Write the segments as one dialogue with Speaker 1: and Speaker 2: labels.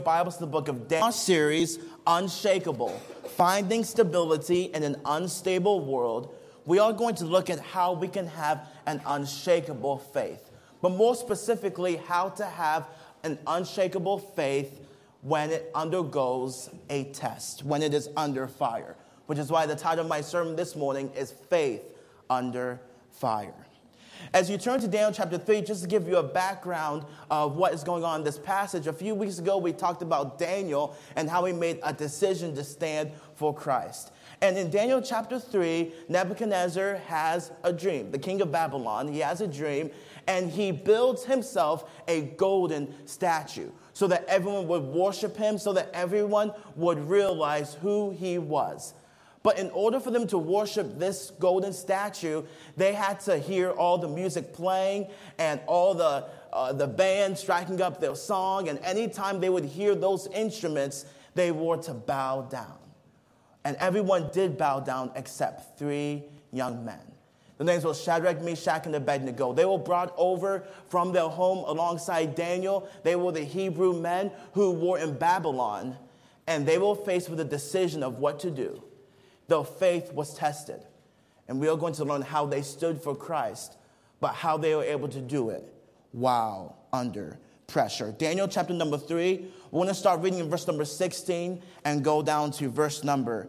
Speaker 1: Bibles to the book of Daniel series, Unshakable, Finding Stability in an Unstable World. We are going to look at how we can have an unshakable faith, but more specifically, how to have an unshakable faith when it undergoes a test, when it is under fire, which is why the title of my sermon this morning is Faith Under Fire. As you turn to Daniel chapter 3, just to give you a background of what is going on in this passage, a few weeks ago we talked about Daniel and how he made a decision to stand for Christ. And in Daniel chapter 3, Nebuchadnezzar has a dream. The king of Babylon, he has a dream, and he builds himself a golden statue so that everyone would worship him, so that everyone would realize who he was. But in order for them to worship this golden statue, they had to hear all the music playing and all the band striking up their song. And anytime they would hear those instruments, they were to bow down. And everyone did bow down except 3 young men. The names were Shadrach, Meshach, and Abednego. They were brought over from their home alongside Daniel. They were the Hebrew men who were in Babylon. And they were faced with a decision of what to do. Their faith was tested. And we are going to learn how they stood for Christ, but how they were able to do it while under pressure. Daniel chapter number 3, we're going to start reading in verse number 16 and go down to verse number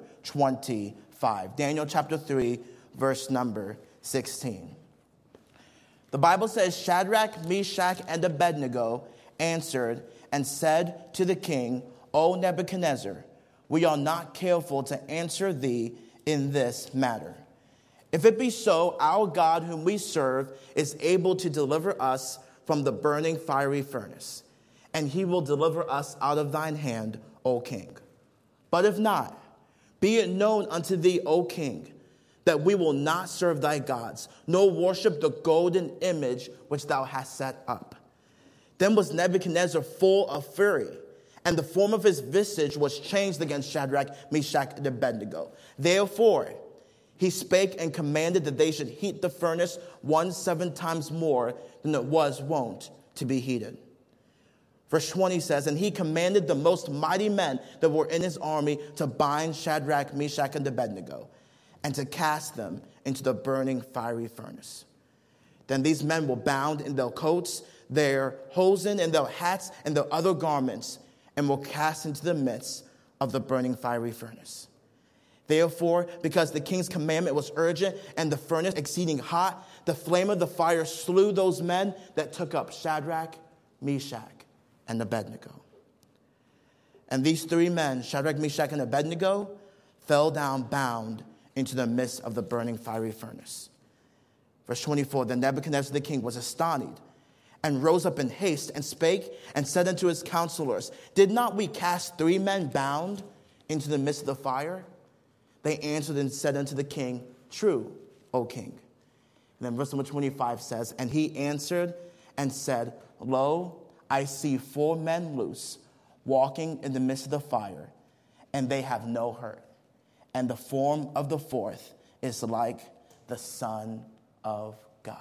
Speaker 1: 25. Daniel chapter 3, verse number 16. The Bible says, Shadrach, Meshach, and Abednego answered and said to the king, O Nebuchadnezzar, we are not careful to answer thee in this matter. If it be so, our God whom we serve is able to deliver us from the burning fiery furnace, and he will deliver us out of thine hand, O king. But if not, be it known unto thee, O king, that we will not serve thy gods, nor worship the golden image which thou hast set up. Then was Nebuchadnezzar full of fury, and the form of his visage was changed against Shadrach, Meshach, and Abednego. Therefore, he spake and commanded that they should heat the furnace 17 times more than it was wont to be heated. Verse 20 says, and he commanded the most mighty men that were in his army to bind Shadrach, Meshach, and Abednego, and to cast them into the burning fiery furnace. Then these men were bound in their coats, their hosen, and their hats, and their other garments, and were cast into the midst of the burning fiery furnace. Therefore, because the king's commandment was urgent and the furnace exceeding hot, the flame of the fire slew those men that took up Shadrach, Meshach, and Abednego. And these 3 men, Shadrach, Meshach, and Abednego, fell down bound into the midst of the burning fiery furnace. Verse 24, then Nebuchadnezzar the king was astonished, and rose up in haste, and spake, and said unto his counselors, did not we cast 3 men bound into the midst of the fire? They answered and said unto the king, true, O king. And then verse number 25 says, and he answered and said, lo, I see 4 men loose, walking in the midst of the fire, and they have no hurt. And the form of the 4th is like the Son of God.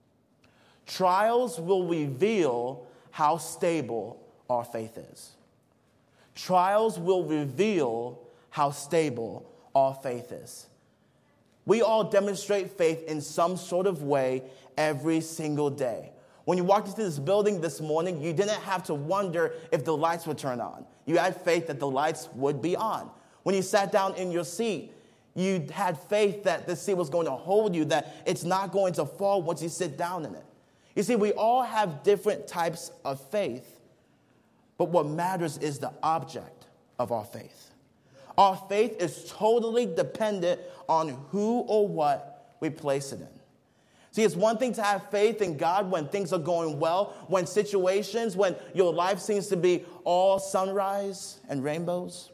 Speaker 1: Trials will reveal how stable our faith is. Trials will reveal how stable our faith is. We all demonstrate faith in some sort of way every single day. When you walked into this building this morning, you didn't have to wonder if the lights would turn on. You had faith that the lights would be on. When you sat down in your seat, you had faith that the seat was going to hold you, that it's not going to fall once you sit down in it. You see, we all have different types of faith, but what matters is the object of our faith. Our faith is totally dependent on who or what we place it in. See, it's one thing to have faith in God when things are going well, when your life seems to be all sunrise and rainbows.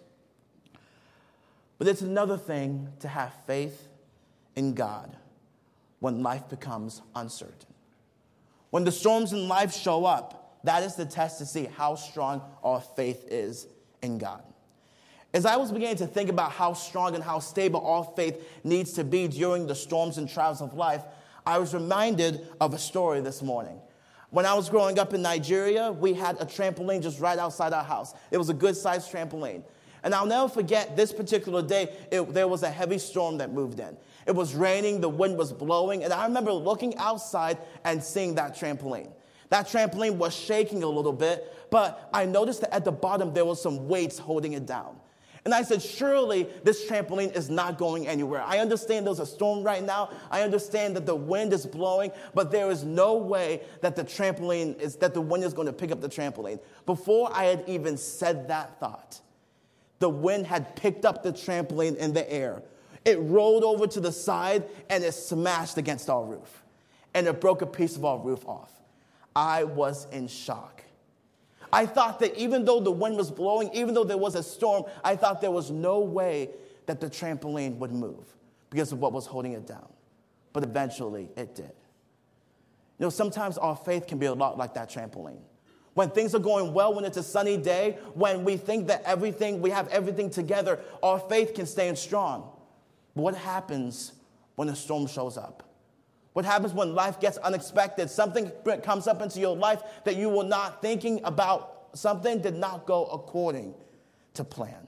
Speaker 1: But it's another thing to have faith in God when life becomes uncertain. When the storms in life show up, that is the test to see how strong our faith is in God. As I was beginning to think about how strong and how stable our faith needs to be during the storms and trials of life, I was reminded of a story this morning. When I was growing up in Nigeria, we had a trampoline just right outside our house. It was a good-sized trampoline. And I'll never forget this particular day, there was a heavy storm that moved in. It was raining, the wind was blowing, and I remember looking outside and seeing that trampoline. That trampoline was shaking a little bit, but I noticed that at the bottom there was some weights holding it down. And I said, surely this trampoline is not going anywhere. I understand there's a storm right now. I understand that the wind is blowing, but there is no way that the wind is going to pick up the trampoline. Before I had even said that thought, the wind had picked up the trampoline in the air. It rolled over to the side and it smashed against our roof. And it broke a piece of our roof off. I was in shock. I thought that even though the wind was blowing, even though there was a storm, I thought there was no way that the trampoline would move because of what was holding it down. But eventually it did. You know, sometimes our faith can be a lot like that trampoline. When things are going well, when it's a sunny day, when we think that we have everything together, our faith can stand strong. But what happens when a storm shows up? What happens when life gets unexpected? Something comes up into your life that you were not thinking about. Something did not go according to plan.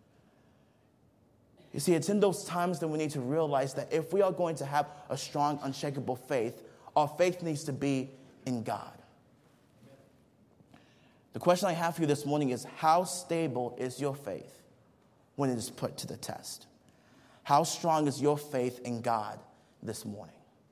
Speaker 1: You see, it's in those times that we need to realize that if we are going to have a strong, unshakable faith, our faith needs to be in God. The question I have for you this morning is, how stable is your faith when it is put to the test? How strong is your faith in God this morning?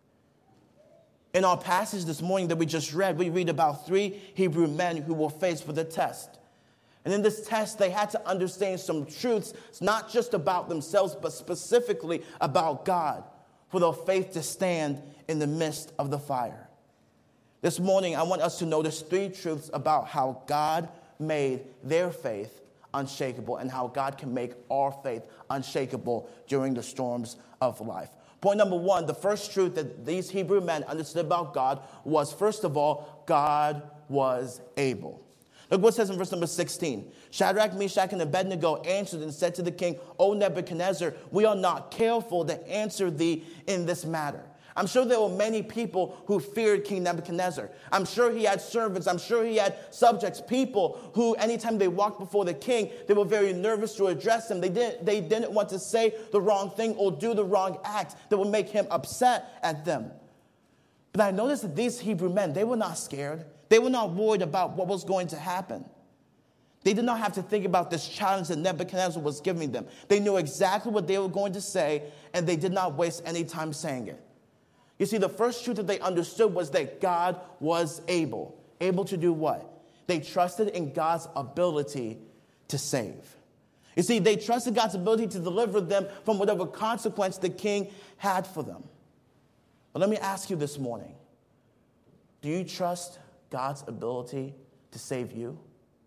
Speaker 1: In our passage this morning that we just read, we read about 3 Hebrew men who were faced with a test. And in this test, they had to understand some truths, not just about themselves, but specifically about God, for their faith to stand in the midst of the fire. This morning, I want us to notice 3 truths about how God made their faith unshakable and how God can make our faith unshakable during the storms of life. Point number 1, the first truth that these Hebrew men understood about God was, first of all, God was able. Look what it says in verse number 16. Shadrach, Meshach, and Abednego answered and said to the king, O Nebuchadnezzar, we are not careful to answer thee in this matter. I'm sure there were many people who feared King Nebuchadnezzar. I'm sure he had servants. I'm sure he had subjects, people who anytime they walked before the king, they were very nervous to address him. They didn't want to say the wrong thing or do the wrong act that would make him upset at them. But I noticed that these Hebrew men, they were not scared. They were not worried about what was going to happen. They did not have to think about this challenge that Nebuchadnezzar was giving them. They knew exactly what they were going to say, and they did not waste any time saying it. You see, the first truth that they understood was that God was able. Able to do what? They trusted in God's ability to save. You see, they trusted God's ability to deliver them from whatever consequence the king had for them. But let me ask you this morning, do you trust God's ability to save you?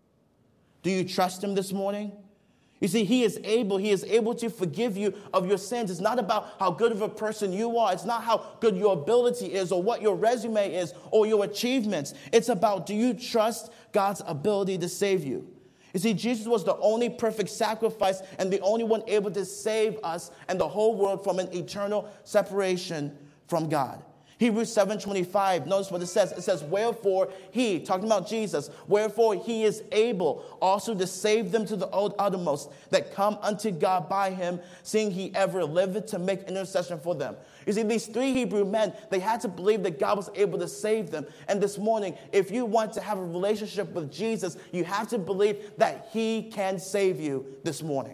Speaker 1: Do you trust him this morning? You see, he is able to forgive you of your sins. It's not about how good of a person you are. It's not how good your ability is or what your resume is or your achievements. It's about, do you trust God's ability to save you? You see, Jesus was the only perfect sacrifice and the only one able to save us and the whole world from an eternal separation from God. Hebrews 7:25, notice what it says. It says, wherefore he, talking about Jesus, wherefore he is able also to save them to the uttermost that come unto God by him, seeing he ever liveth to make intercession for them. You see, these 3 Hebrew men, they had to believe that God was able to save them. And this morning, if you want to have a relationship with Jesus, you have to believe that he can save you this morning.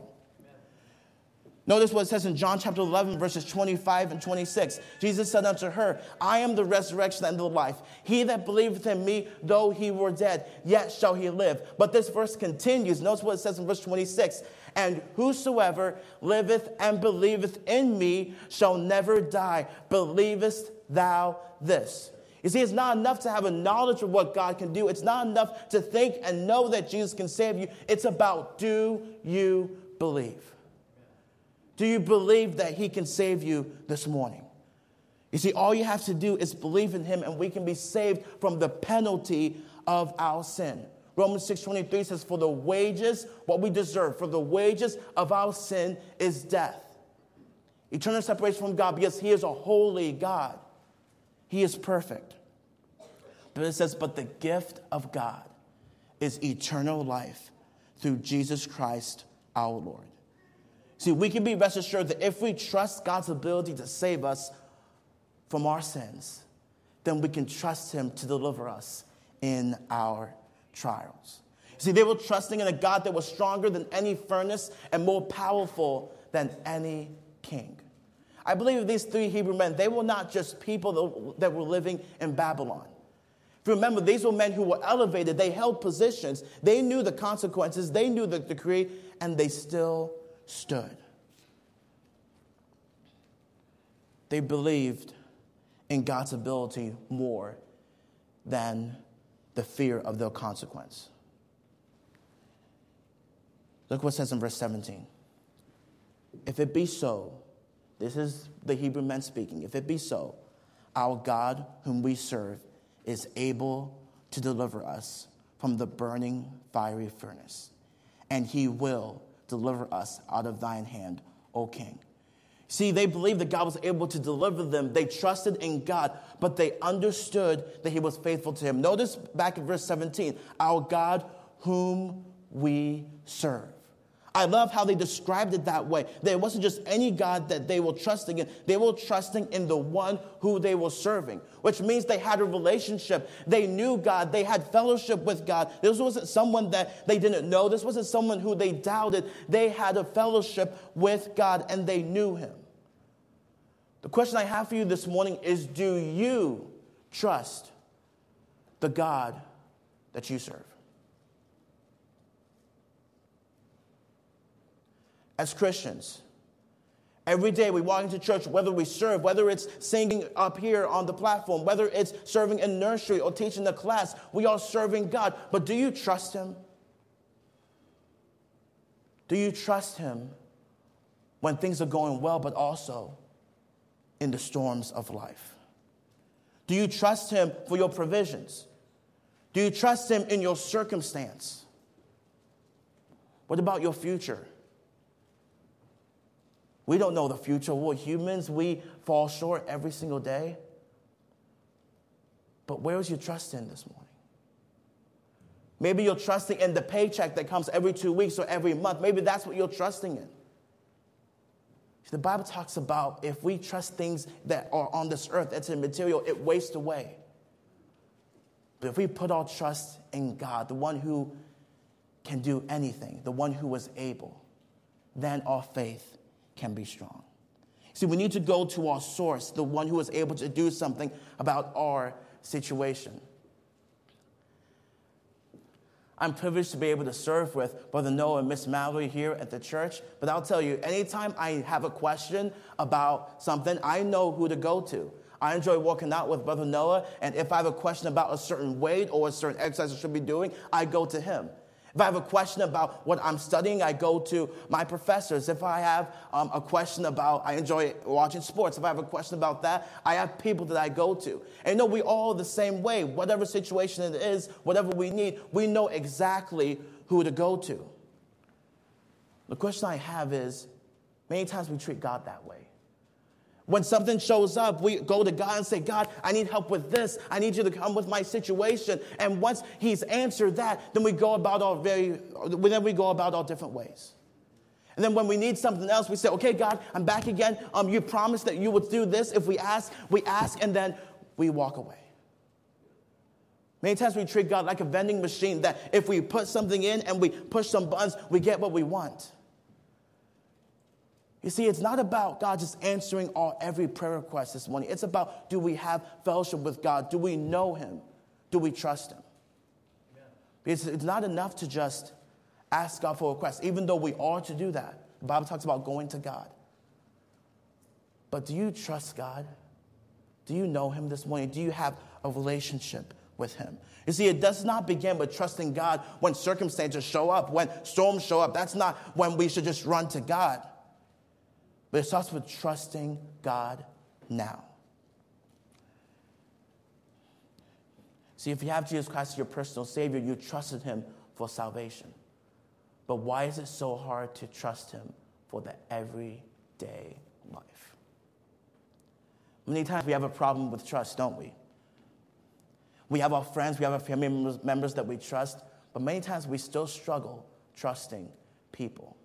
Speaker 1: Notice what it says in John chapter 11, verses 25 and 26. Jesus said unto her, I am the resurrection and the life. He that believeth in me, though he were dead, yet shall he live. But this verse continues. Notice what it says in verse 26. And whosoever liveth and believeth in me shall never die. Believest thou this? You see, it's not enough to have a knowledge of what God can do. It's not enough to think and know that Jesus can save you. It's about, do you believe? Do you believe that he can save you this morning? You see, all you have to do is believe in him and we can be saved from the penalty of our sin. Romans 6:23 says, for the wages, what we deserve, for the wages of our sin is death. Eternal separation from God because he is a holy God. He is perfect. But it says, but the gift of God is eternal life through Jesus Christ our Lord. See, we can be rest assured that if we trust God's ability to save us from our sins, then we can trust him to deliver us in our trials. See, they were trusting in a God that was stronger than any furnace and more powerful than any king. I believe these three Hebrew men, they were not just people that were living in Babylon. If you remember, these were men who were elevated. They held positions. They knew the consequences. They knew the decree, and they still stood. They believed in God's ability more than the fear of their consequence. Look what it says in verse 17. If it be so, this is the Hebrew men speaking. If it be so, our God whom we serve is able to deliver us from the burning fiery furnace, and he will deliver us out of thine hand, O king. See, they believed that God was able to deliver them. They trusted in God, but they understood that he was faithful to him. Notice back in verse 17, our God whom we serve. I love how they described it that way. That it wasn't just any God that they were trusting in. They were trusting in the one who they were serving, which means they had a relationship. They knew God. They had fellowship with God. This wasn't someone that they didn't know. This wasn't someone who they doubted. They had a fellowship with God, and they knew him. The question I have for you this morning is, do you trust the God that you serve? As Christians, every day we walk into church, whether we serve, whether it's singing up here on the platform, whether it's serving in nursery or teaching the class, we are serving God. But do you trust him? Do you trust him when things are going well, but also in the storms of life? Do you trust him for your provisions? Do you trust him in your circumstance? What about your future? We don't know the future. We're humans. We fall short every single day. But where is your trust in this morning? Maybe you're trusting in the paycheck that comes every 2 weeks or every month. Maybe that's what you're trusting in. The Bible talks about if we trust things that are on this earth, that's immaterial, it wastes away. But if we put our trust in God, the one who can do anything, the one who is able, then our faith can be strong. See, we need to go to our source, the one who is able to do something about our situation. I'm privileged to be able to serve with Brother Noah and Miss Mallory here at the church. But I'll tell you, anytime I have a question about something, I know who to go to. I enjoy working out with Brother Noah, and if I have a question about a certain weight or a certain exercise I should be doing, I go to him. If I have a question about what I'm studying, I go to my professors. If I have a question about, I enjoy watching sports. If I have a question about that, I have people that I go to. And you know, we all the same way. Whatever situation it is, whatever we need, we know exactly who to go to. The question I have is, many times we treat God that way. When something shows up, we go to God and say, God, I need help with this. I need you to come with my situation. And once he's answered that, then we go about our different ways. And then when we need something else, we say, okay, God, I'm back again. You promised that you would do this. If we ask, and then we walk away. Many times we treat God like a vending machine that if we put something in and we push some buttons, we get what we want. You see, it's not about God just answering every prayer request this morning. It's about, do we have fellowship with God? Do we know him? Do we trust him? Because it's not enough to just ask God for a request, even though we are to do that. The Bible talks about going to God. But do you trust God? Do you know him this morning? Do you have a relationship with him? You see, it does not begin with trusting God when circumstances show up, when storms show up. That's not when we should just run to God. But it starts with trusting God now. See, if you have Jesus Christ as your personal Savior, you trusted him for salvation. But why is it so hard to trust him for the everyday life? Many times we have a problem with trust, don't we? We have our friends, we have our family members that we trust, but many times we still struggle trusting people.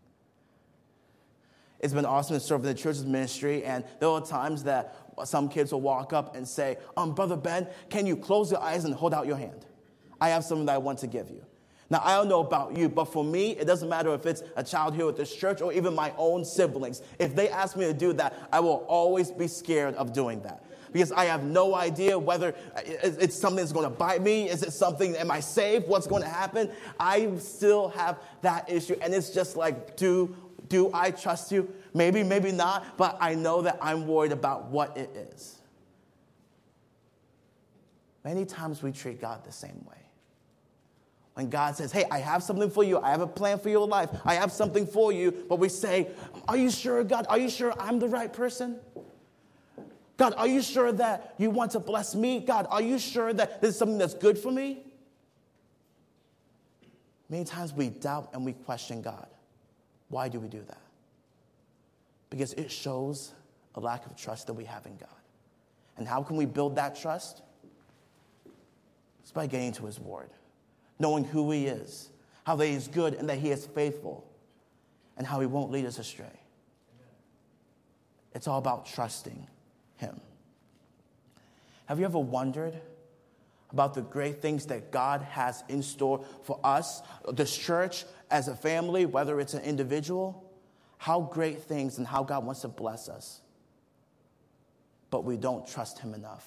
Speaker 1: It's been awesome to serve in the church's ministry, and there are times that some kids will walk up and say, Brother Ben, can you close your eyes and hold out your hand? I have something that I want to give you. Now, I don't know about you, but for me, it doesn't matter if it's a child here at this church or even my own siblings. If they ask me to do that, I will always be scared of doing that. Because I have no idea whether it's something that's going to bite me. Is it something, am I safe? What's going to happen? I still have that issue. And it's just like, do I trust you? Maybe, maybe not. But I know that I'm worried about what it is. Many times we treat God the same way. When God says, hey, I have something for you. I have a plan for your life. I have something for you. But we say, are you sure, God? Are you sure I'm the right person? God, are you sure that you want to bless me? God, are you sure that this is something that's good for me? Many times we doubt and we question God. Why do we do that? Because it shows a lack of trust that we have in God. And how can we build that trust? It's by getting to his word, knowing who he is, how that he is good and that he is faithful, and how he won't lead us astray. It's all about trusting him. Have you ever wondered about the great things that God has in store for us, this church, as a family, whether it's an individual? How great things and how God wants to bless us. But we don't trust him enough.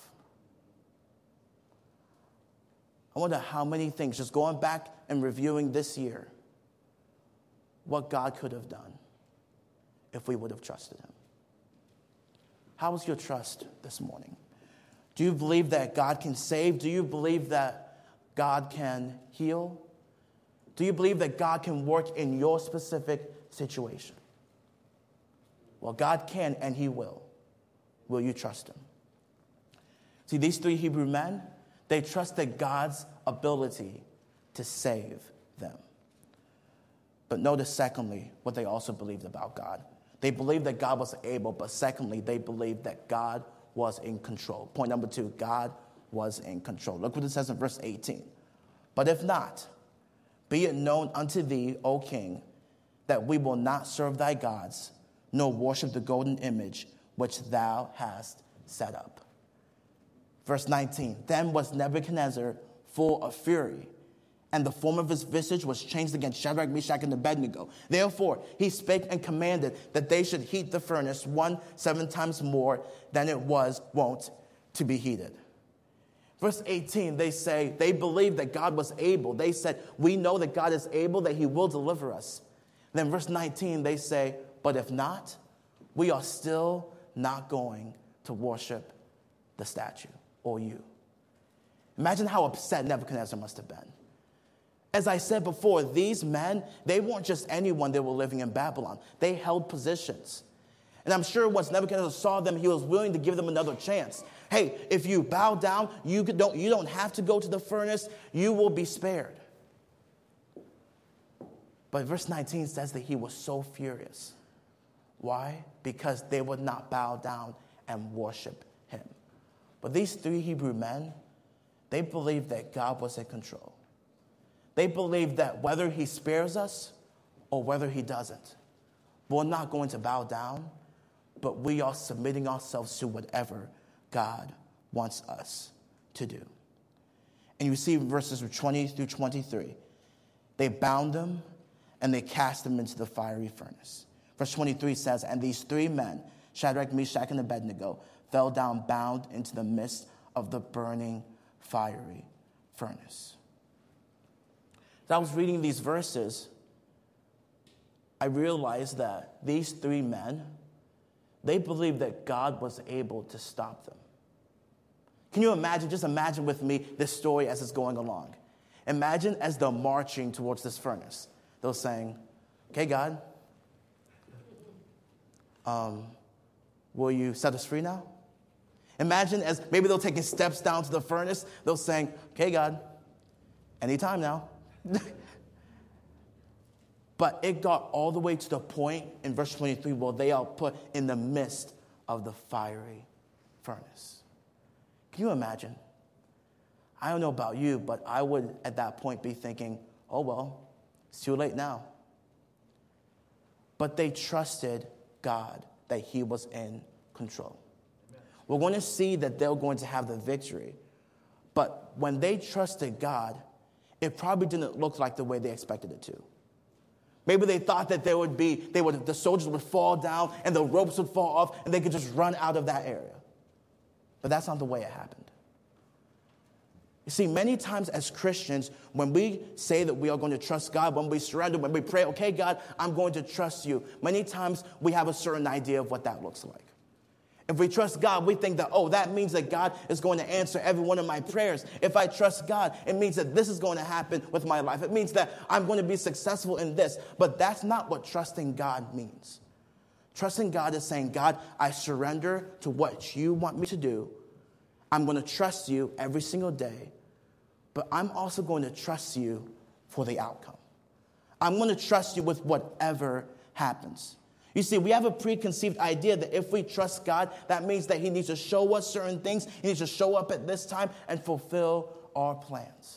Speaker 1: I wonder how many things, just going back and reviewing this year, what God could have done if we would have trusted him. How is your trust this morning? Do you believe that God can save? Do you believe that God can heal? Do you believe that God can work in your specific situation? Well, God can and he will. Will you trust him? See, these three Hebrew men, they trusted God's ability to save them. But notice, secondly, what they also believed about God. They believed that God was able, but secondly, they believed that God was in control. Point number 2, God was in control. Look what it says in verse 18. But if not, be it known unto thee, O king, that we will not serve thy gods, nor worship the golden image which thou hast set up. Verse 19, then was Nebuchadnezzar full of fury, and the form of his visage was changed against Shadrach, Meshach, and Abednego. Therefore, he spake and commanded that they should heat the furnace 7 times more than it was wont to be heated. Verse 18, they say, they believed that God was able. They said, we know that God is able, that he will deliver us. Then verse 19, they say, but if not, we are still not going to worship the statue or you. Imagine how upset Nebuchadnezzar must have been. As I said before, these men, they weren't just anyone that were living in Babylon. They held positions. And I'm sure once Nebuchadnezzar saw them, he was willing to give them another chance. Hey, if you bow down, you don't have to go to the furnace. You will be spared. But verse 19 says that he was so furious. Why? Because they would not bow down and worship him. But these three Hebrew men, they believed that God was in control. They believe that whether he spares us or whether he doesn't, we're not going to bow down, but we are submitting ourselves to whatever God wants us to do. And you see in verses 20 through 23, they bound them and they cast them into the fiery furnace. Verse 23 says, and these three men, Shadrach, Meshach, and Abednego, fell down bound into the midst of the burning fiery furnace. As I was reading these verses, I realized that these three men, they believed that God was able to stop them. Can you imagine, just imagine with me this story as it's going along. Imagine as they're marching towards this furnace. They're saying, okay, God, will you set us free now? Imagine as maybe they're taking steps down to the furnace. They're saying, okay, God, anytime now. But it got all the way to the point in verse 23 where they are put in the midst of the fiery furnace. Can you imagine? I don't know about you, but I would at that point be thinking, oh, well, it's too late now. But they trusted God that he was in control. Amen. We're going to see that they're going to have the victory. But when they trusted God, it probably didn't look like the way they expected it to. Maybe they thought that the soldiers would fall down and the ropes would fall off and they could just run out of that area. But that's not the way it happened. You see, many times as Christians, when we say that we are going to trust God, when we surrender, when we pray, okay, God, I'm going to trust you, many times we have a certain idea of what that looks like. If we trust God, we think that, oh, that means that God is going to answer every one of my prayers. If I trust God, it means that this is going to happen with my life. It means that I'm going to be successful in this. But that's not what trusting God means. Trusting God is saying, God, I surrender to what you want me to do. I'm going to trust you every single day, but I'm also going to trust you for the outcome. I'm going to trust you with whatever happens. You see, we have a preconceived idea that if we trust God, that means that he needs to show us certain things. He needs to show up at this time and fulfill our plans.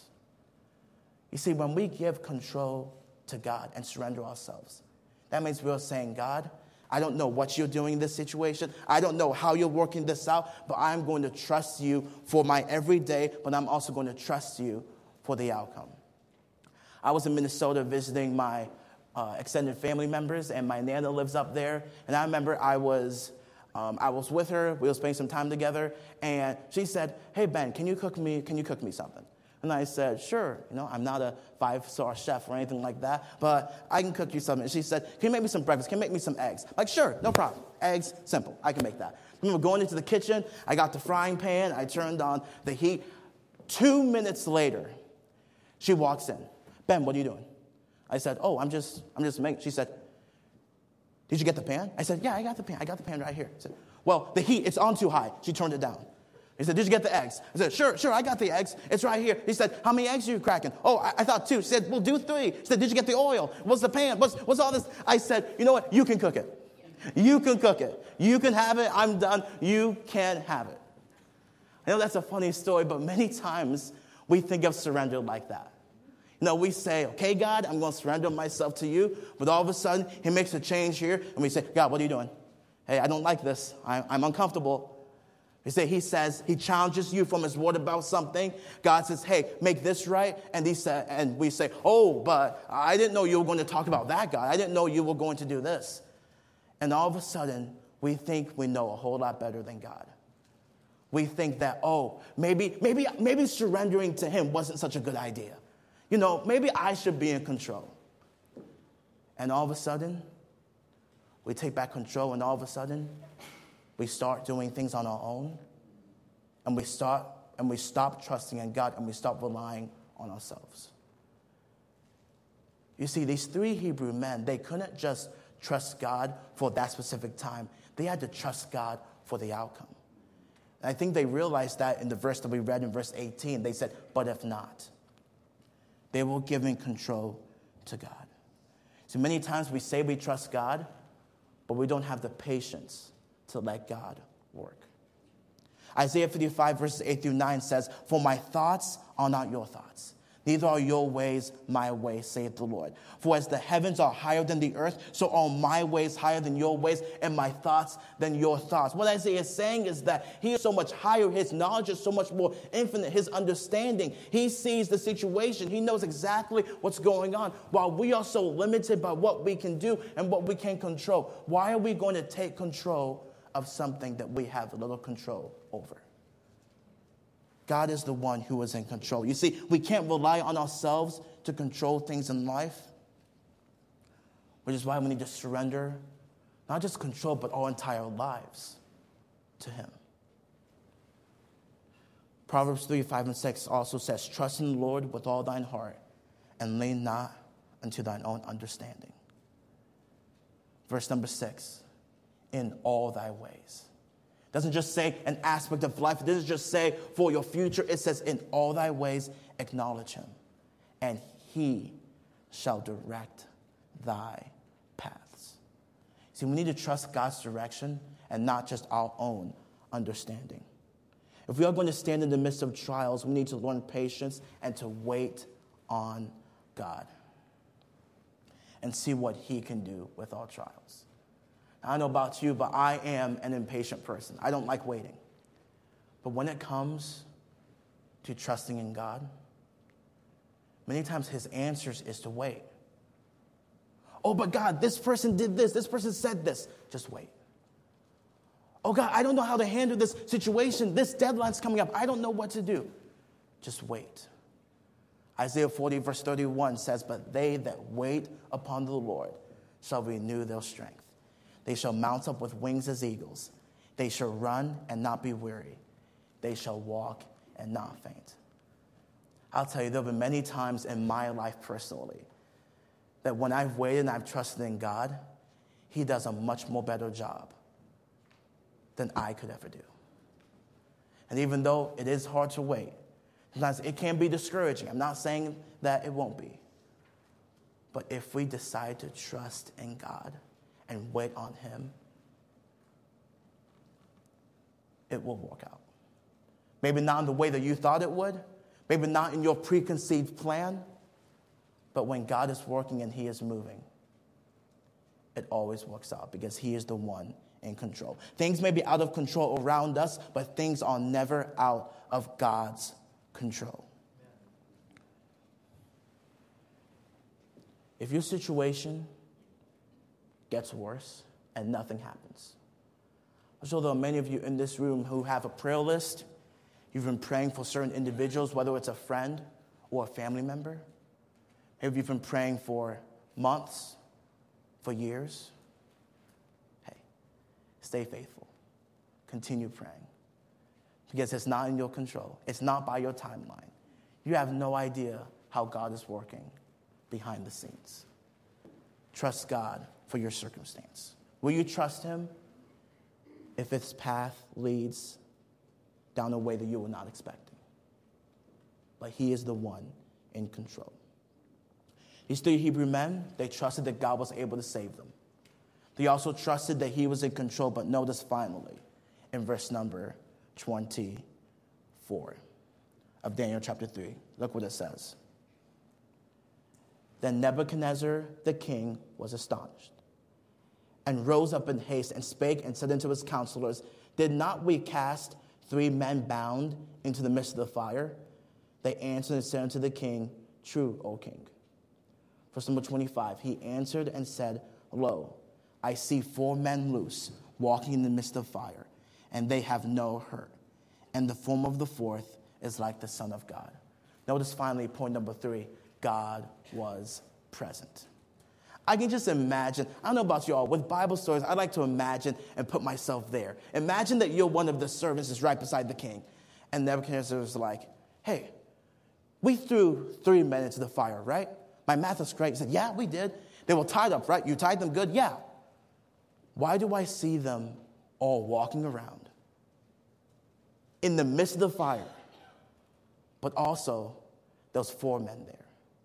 Speaker 1: You see, when we give control to God and surrender ourselves, that means we're saying, God, I don't know what you're doing in this situation. I don't know how you're working this out, but I'm going to trust you for my everyday, but I'm also going to trust you for the outcome. I was in Minnesota visiting my extended family members, and my Nana lives up there. And I remember I was with her. We were spending some time together, and she said, "Hey Ben, can you cook me something?" And I said, "Sure. I'm not a 5-star chef or anything like that, but I can cook you something." And she said, "Can you make me some breakfast? Can you make me some eggs?" Like, sure, no problem. Eggs, simple. I can make that. I remember going into the kitchen. I got the frying pan. I turned on the heat. 2 minutes later, she walks in. "Ben, what are you doing?" I said, "Oh, I'm just making." She said, "Did you get the pan?" I said, "Yeah, I got the pan. I got the pan right here." I said, "Well, the heat, it's on too high." She turned it down. He said, "Did you get the eggs?" I said, Sure, I got the eggs. It's right here." He said, "How many eggs are you cracking?" "Oh, I thought 2. She said, "Well, do 3. She said, "Did you get the oil? What's the pan? What's all this?" I said, "You know what? You can cook it. You can cook it. You can have it. I'm done. You can have it." I know that's a funny story, but many times we think of surrender like that. We say, "Okay, God, I'm going to surrender myself to you." But all of a sudden, he makes a change here. And we say, "God, what are you doing?" "Hey, I don't like this. I'm uncomfortable." He challenges you from his word about something. God says, "Hey, make this right." And we say, "Oh, but I didn't know you were going to talk about that, God. I didn't know you were going to do this." And all of a sudden, we think we know a whole lot better than God. We think that, oh, maybe surrendering to him wasn't such a good idea. Maybe I should be in control. And all of a sudden, we take back control, and all of a sudden, we start doing things on our own, and we stop trusting in God, and we stop relying on ourselves. You see, these 3 Hebrew men, they couldn't just trust God for that specific time. They had to trust God for the outcome. And I think they realized that in the verse that we read in verse 18. They said, "But if not," they were giving control to God. So many times we say we trust God, but we don't have the patience to let God work. Isaiah 55 verses 8 through 9 says, "For my thoughts are not your thoughts, neither are your ways my ways, saith the Lord. For as the heavens are higher than the earth, so are my ways higher than your ways, and my thoughts than your thoughts." What Isaiah is saying is that he is so much higher, his knowledge is so much more infinite, his understanding. He sees the situation, he knows exactly what's going on, while we are so limited by what we can do and what we can control. Why are we going to take control of something that we have little control over? God is the one who is in control. You see, we can't rely on ourselves to control things in life, which is why we need to surrender, not just control, but our entire lives to him. Proverbs 3, 5, and 6 also says, "Trust in the Lord with all thine heart, and lean not unto thine own understanding." Verse number 6, "In all thy ways." It doesn't just say an aspect of life. It doesn't just say for your future. It says, "In all thy ways acknowledge him, and he shall direct thy paths." See, we need to trust God's direction and not just our own understanding. If we are going to stand in the midst of trials, we need to learn patience and to wait on God and see what he can do with our trials. I don't know about you, but I am an impatient person. I don't like waiting. But when it comes to trusting in God, many times his answers is to wait. Oh, but God, this person did this. This person said this. Just wait. Oh, God, I don't know how to handle this situation. This deadline's coming up. I don't know what to do. Just wait. Isaiah 40, verse 31 says, but they that wait upon the Lord shall renew their strength. They shall mount up with wings as eagles. They shall run and not be weary. They shall walk and not faint. I'll tell you, there have been many times in my life personally that when I've waited and I've trusted in God, he does a much more better job than I could ever do. And even though it is hard to wait, sometimes it can be discouraging. I'm not saying that it won't be. But if we decide to trust in God and wait on him, it will work out. Maybe not in the way that you thought it would. Maybe not in your preconceived plan. But when God is working and he is moving, it always works out because he is the one in control. Things may be out of control around us, but things are never out of God's control. If your situation gets worse and nothing happens, I'm sure there are many of you in this room who have a prayer list. You've been praying for certain individuals, whether it's a friend or a family member. Maybe you've been praying for months, for years. Hey, stay faithful. Continue praying. Because it's not in your control. It's not by your timeline. You have no idea how God is working behind the scenes. Trust God for your circumstance. Will you trust him if its path leads down a way that you were not expecting? But he is the one in control. These three Hebrew men, they trusted that God was able to save them. They also trusted that he was in control, but notice finally, in verse number 24 of Daniel chapter 3, look what it says. Then Nebuchadnezzar the king was astonished, and rose up in haste, and spake and said unto his counselors, did not we cast 3 men bound into the midst of the fire? They answered and said unto the king, true, O king. Verse number 25, he answered and said, lo, I see 4 men loose, walking in the midst of fire, and they have no hurt. And the form of the 4th is like the Son of God. Notice finally, point number 3, God was present. I can just imagine, I don't know about y'all, with Bible stories, I like to imagine and put myself there. Imagine that you're one of the servants that's right beside the king. And Nebuchadnezzar was like, hey, we threw 3 men into the fire, right? My math is correct. He said, yeah, we did. They were tied up, right? You tied them good? Yeah. Why do I see them all walking around in the midst of the fire, but also those 4 men there?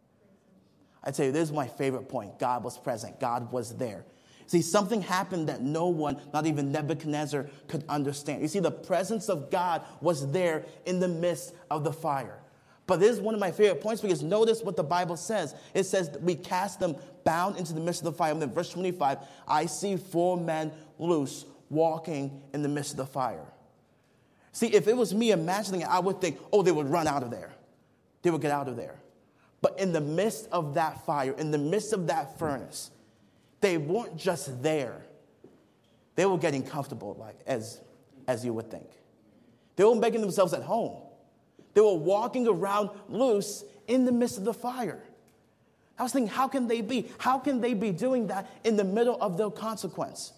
Speaker 1: I tell you, this is my favorite point. God was present. God was there. See, something happened that no one, not even Nebuchadnezzar, could understand. You see, the presence of God was there in the midst of the fire. But this is one of my favorite points because notice what the Bible says. It says that we cast them bound into the midst of the fire. And then verse 25, I see 4 men loose walking in the midst of the fire. See, if it was me imagining it, I would think, oh, they would run out of there. They would get out of there. But in the midst of that fire, in the midst of that furnace, they weren't just there. They were getting comfortable, like as you would think. They were making themselves at home. They were walking around loose in the midst of the fire. I was thinking, how can they be? How can they be doing that in the middle of their consequence?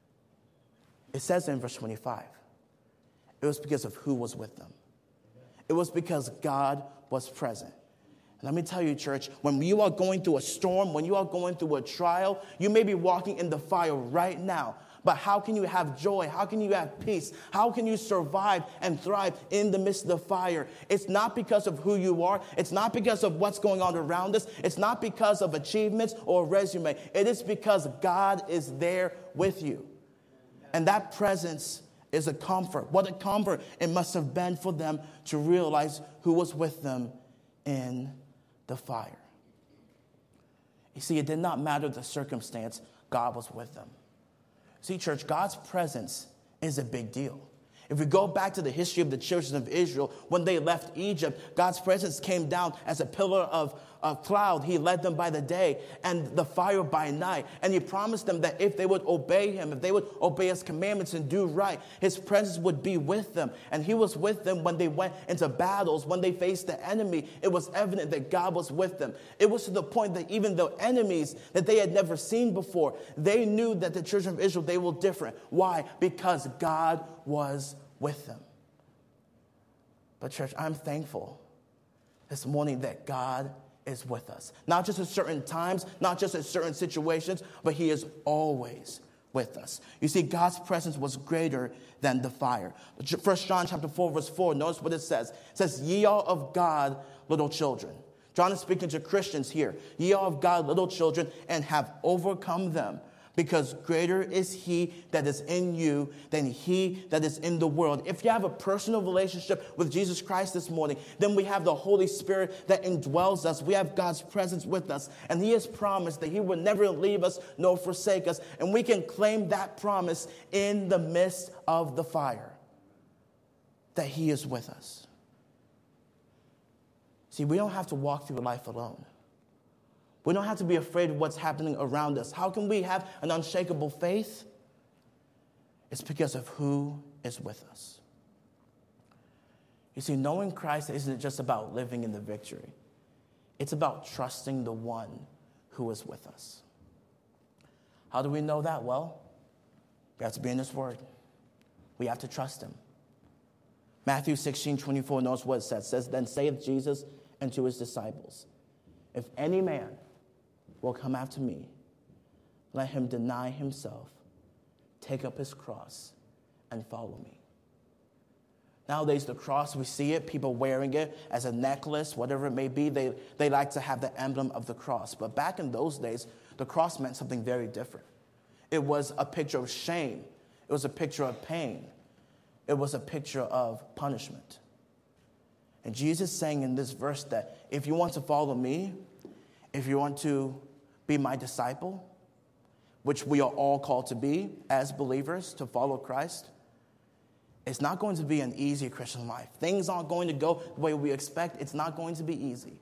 Speaker 1: It says in verse 25, it was because of who was with them. It was because God was present. And let me tell you, church, when you are going through a storm, when you are going through a trial, you may be walking in the fire right now. But how can you have joy? How can you have peace? How can you survive and thrive in the midst of the fire? It's not because of who you are. It's not because of what's going on around us. It's not because of achievements or a resume. It is because God is there with you. And that presence is a comfort. What a comfort it must have been for them to realize who was with them in the fire. You see, it did not matter the circumstance, God was with them. See, church, God's presence is a big deal. If we go back to the history of the children of Israel, when they left Egypt, God's presence came down as a pillar of cloud. He led them by the day and the fire by night. And he promised them that if they would obey him, if they would obey his commandments and do right, his presence would be with them. And he was with them when they went into battles, when they faced the enemy. It was evident that God was with them. It was to the point that even the enemies that they had never seen before, they knew that the children of Israel, they were different. Why? Because God was with them. But church, I'm thankful this morning that God is with us. Not just at certain times, not just at certain situations, but he is always with us. You see, God's presence was greater than the fire. 1 John chapter 4, verse 4, notice what it says. It says, ye are of God, little children. John is speaking to Christians here. Ye are of God, little children, and have overcome them. Because greater is he that is in you than he that is in the world. If you have a personal relationship with Jesus Christ this morning, then we have the Holy Spirit that indwells us. We have God's presence with us. And he has promised that he will never leave us nor forsake us. And we can claim that promise in the midst of the fire, that he is with us. See, we don't have to walk through life alone. We don't have to be afraid of what's happening around us. How can we have an unshakable faith? It's because of who is with us. You see, knowing Christ isn't just about living in the victory. It's about trusting the one who is with us. How do we know that? Well, we have to be in his word. We have to trust him. Matthew 16:24 knows what it says. It says, then saith Jesus unto his disciples, if any man will come after me, let him deny himself, take up his cross, and follow me. Nowadays, the cross, we see it, people wearing it as a necklace, whatever it may be. They like to have the emblem of the cross. But back in those days, the cross meant something very different. It was a picture of shame. It was a picture of pain. It was a picture of punishment. And Jesus is saying in this verse that if you want to follow me, if you want to be my disciple, which we are all called to be as believers, to follow Christ, it's not going to be an easy Christian life. Things aren't going to go the way we expect. It's not going to be easy.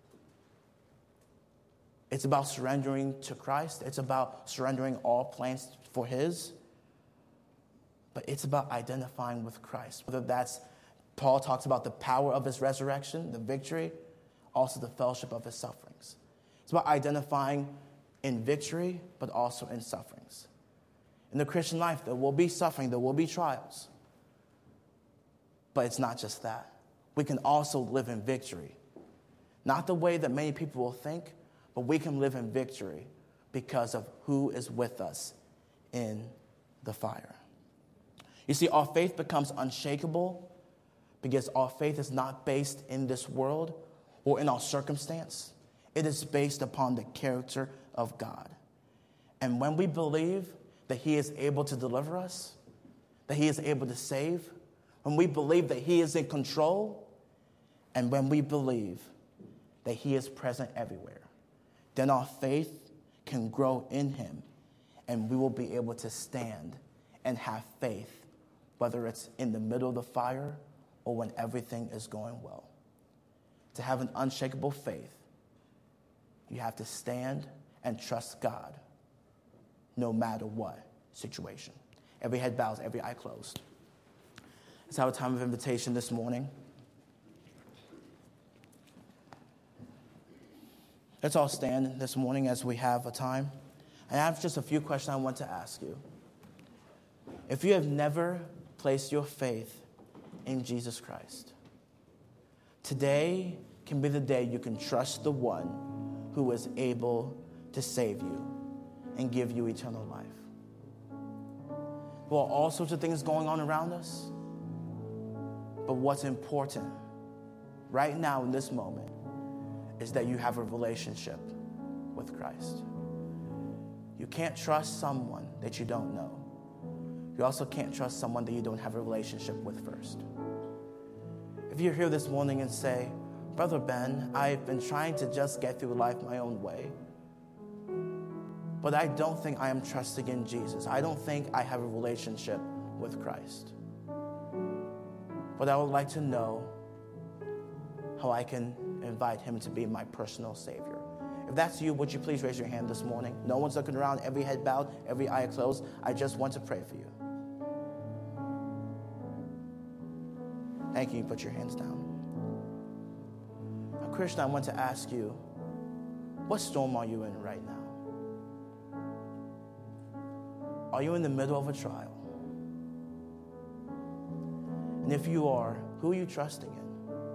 Speaker 1: It's about surrendering to Christ. It's about surrendering all plans for his. But it's about identifying with Christ. Whether that's, Paul talks about the power of his resurrection, the victory, also the fellowship of his sufferings. It's about identifying in victory, but also in sufferings. In the Christian life, there will be suffering, there will be trials. But it's not just that. We can also live in victory. Not the way that many people will think, but we can live in victory because of who is with us in the fire. You see, our faith becomes unshakable because our faith is not based in this world or in our circumstance. It is based upon the character of God. And when we believe that he is able to deliver us, that he is able to save, when we believe that he is in control, and when we believe that he is present everywhere, then our faith can grow in him, and we will be able to stand and have faith, whether it's in the middle of the fire or when everything is going well. To have an unshakable faith, you have to stand and trust God no matter what situation. Every head bows, every eye closed. Let's have a time of invitation this morning. Let's all stand this morning as we have a time. I have just a few questions I want to ask you. If you have never placed your faith in Jesus Christ, today can be the day you can trust the one who is able to save you and give you eternal life. There are all sorts of things going on around us, but what's important right now in this moment is that you have a relationship with Christ. You can't trust someone that you don't know. You also can't trust someone that you don't have a relationship with first. If you're here this morning and say, Brother Ben, I've been trying to just get through life my own way, but I don't think I am trusting in Jesus. I don't think I have a relationship with Christ. But I would like to know how I can invite him to be my personal Savior. If that's you, would you please raise your hand this morning? No one's looking around, every head bowed, every eye closed. I just want to pray for you. Thank you. You put your hands down. Now, Christian, I want to ask you, what storm are you in right now? Are you in the middle of a trial? And if you are, who are you trusting in?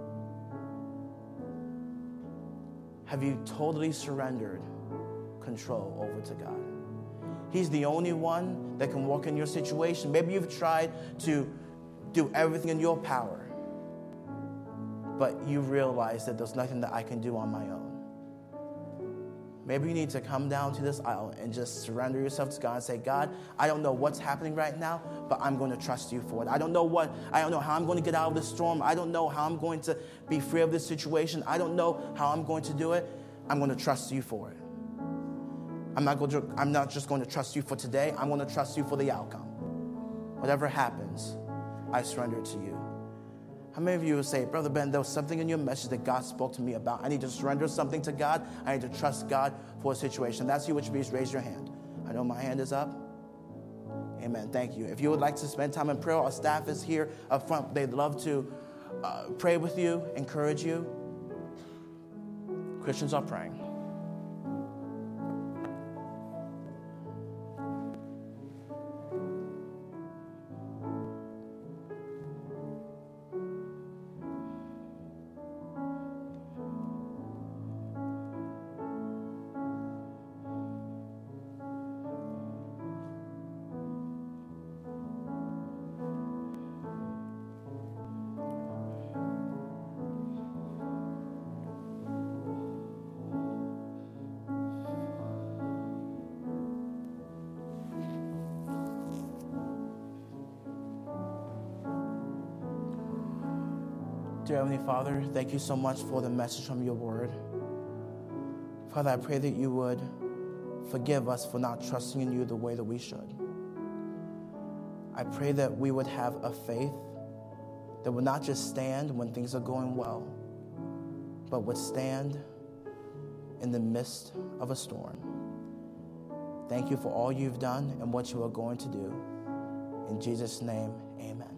Speaker 1: Have you totally surrendered control over to God? He's the only one that can walk in your situation. Maybe you've tried to do everything in your power, but you realize that there's nothing that I can do on my own. Maybe you need to come down to this aisle and just surrender yourself to God and say, God, I don't know what's happening right now, but I'm going to trust you for it. I don't know how I'm going to get out of this storm. I don't know how I'm going to be free of this situation. I don't know how I'm going to do it. I'm going to trust you for it. I'm not just going to trust you for today. I'm going to trust you for the outcome. Whatever happens, I surrender to you. How many of you would say, Brother Ben, there was something in your message that God spoke to me about. I need to surrender something to God. I need to trust God for a situation. That's you, which means raise your hand. I know my hand is up. Amen. Thank you. If you would like to spend time in prayer, our staff is here up front. They'd love to pray with you, encourage you. Christians are praying. Dear Heavenly Father, thank you so much for the message from your word. Father, I pray that you would forgive us for not trusting in you the way that we should. I pray that we would have a faith that would not just stand when things are going well, but would stand in the midst of a storm. Thank you for all you've done and what you are going to do. In Jesus' name, amen.